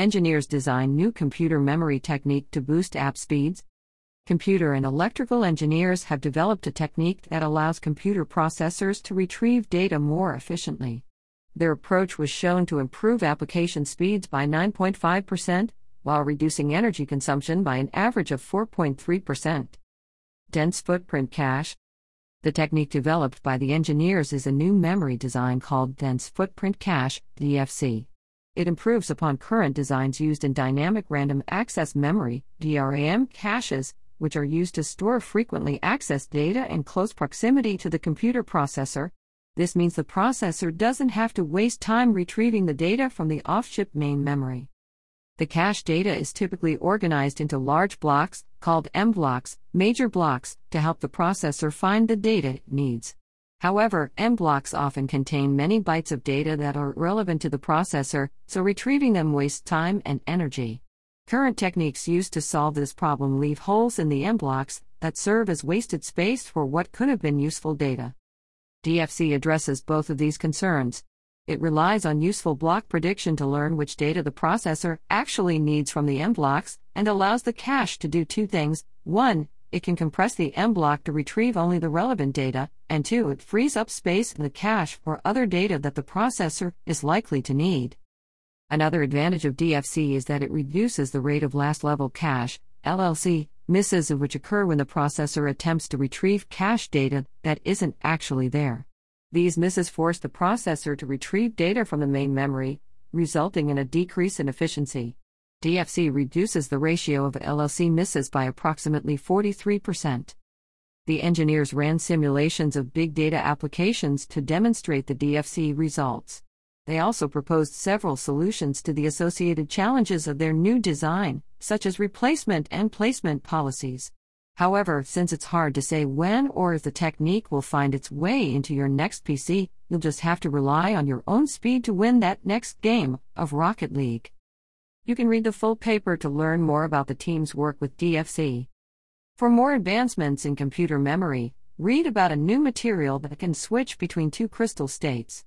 Engineers design new computer memory technique to boost app speeds. Computer and electrical engineers have developed a technique that allows computer processors to retrieve data more efficiently. Their approach was shown to improve application speeds by 9.5%, while reducing energy consumption by an average of 4.3%. Dense footprint cache. The technique developed by the engineers is a new memory design called Dense Footprint Cache, DFC. It improves upon current designs used in dynamic random access memory, DRAM caches, which are used to store frequently accessed data in close proximity to the computer processor. This means the processor doesn't have to waste time retrieving the data from the off-chip main memory. The cache data is typically organized into large blocks, called M-blocks, major blocks, to help the processor find the data it needs. However, M-blocks often contain many bytes of data that are irrelevant to the processor, so retrieving them wastes time and energy. Current techniques used to solve this problem leave holes in the M-blocks that serve as wasted space for what could have been useful data. DFC addresses both of these concerns. It relies on useful block prediction to learn which data the processor actually needs from the M-blocks, and allows the cache to do two things. 1. It can compress the M-block to retrieve only the relevant data, and 2. It frees up space in the cache for other data that the processor is likely to need. Another advantage of DFC is that it reduces the rate of last-level cache, LLC, misses which occur when the processor attempts to retrieve cache data that isn't actually there. These misses force the processor to retrieve data from the main memory, resulting in a decrease in efficiency. DFC reduces the ratio of LLC misses by approximately 43%. The engineers ran simulations of big data applications to demonstrate the DFC results. They also proposed several solutions to the associated challenges of their new design, such as replacement and placement policies. However, since it's hard to say when or if the technique will find its way into your next PC, you'll just have to rely on your own speed to win that next game of Rocket League. You can read the full paper to learn more about the team's work with DFC. For more advancements in computer memory, read about a new material that can switch between two crystal states.